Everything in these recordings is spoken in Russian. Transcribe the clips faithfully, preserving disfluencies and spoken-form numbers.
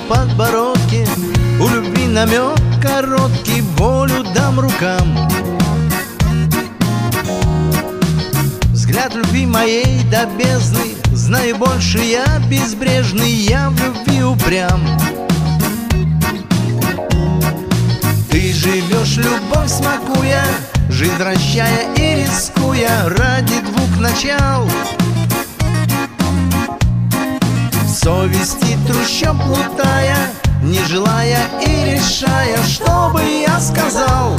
подбородке, у любви намек короткий, волю дам рукам. Взгляд любви моей до бездны, знаю больше я безбрежный, я в любви упрям. Ты живешь любовь смакуя, жизнь вращая и рискуя ради двух начал. В совести трущоб плутая, не желая и решая, что бы я сказал.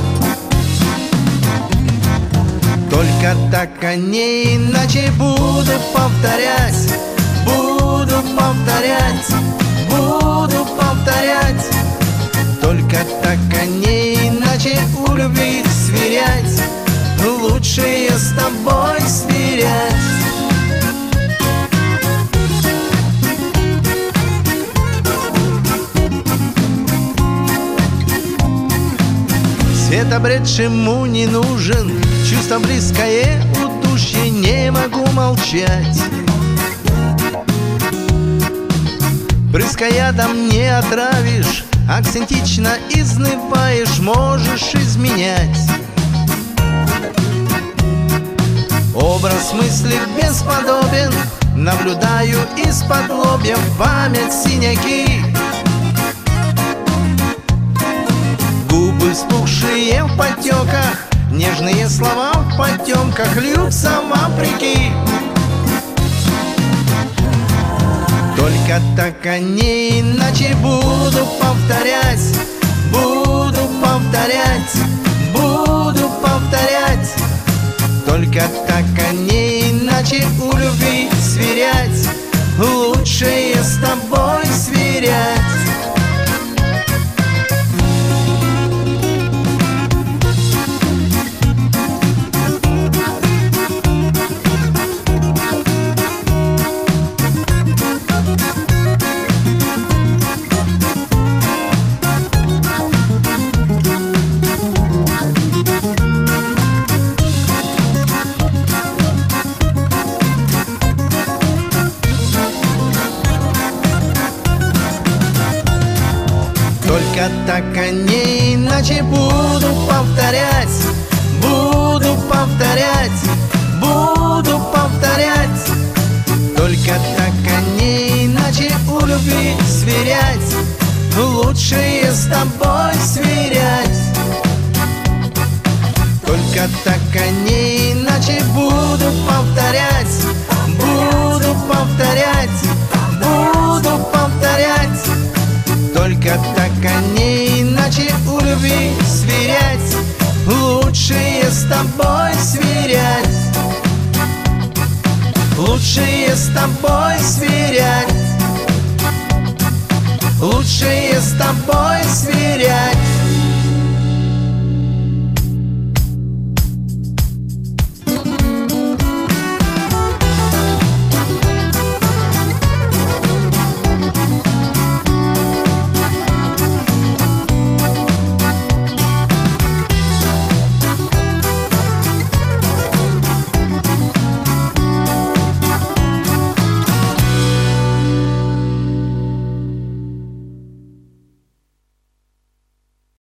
Только так, а не иначе буду повторять, буду повторять, буду повторять. Только так, а не иначе у любви сверять, лучше ее с тобой сверять. Свет обретшему не нужен, чувство близкое удушье, не могу молчать. Брызга ядом не отравишь, акцентично изнываешь, можешь изменять. Образ мысли бесподобен, наблюдаю из-под лобья в память синяки. Губы вспухшие в потеках, нежные слова в потемках льются вопреки. Только так, а не иначе буду повторять, буду повторять, буду повторять. Только так, а не иначе у любви сверять, лучше ее с тобой сверять. Только так, а не иначе буду повторять, буду повторять, буду повторять. Только так, а не иначе у любви сверять, лучше ее с тобой сверять. Только так, а не иначе буду повторять, буду повторять, буду повторять. Только так, а не иначе у любви сверять, лучше ее с тобой сверять, лучше ее с тобой сверять, лучше ее с тобой сверять.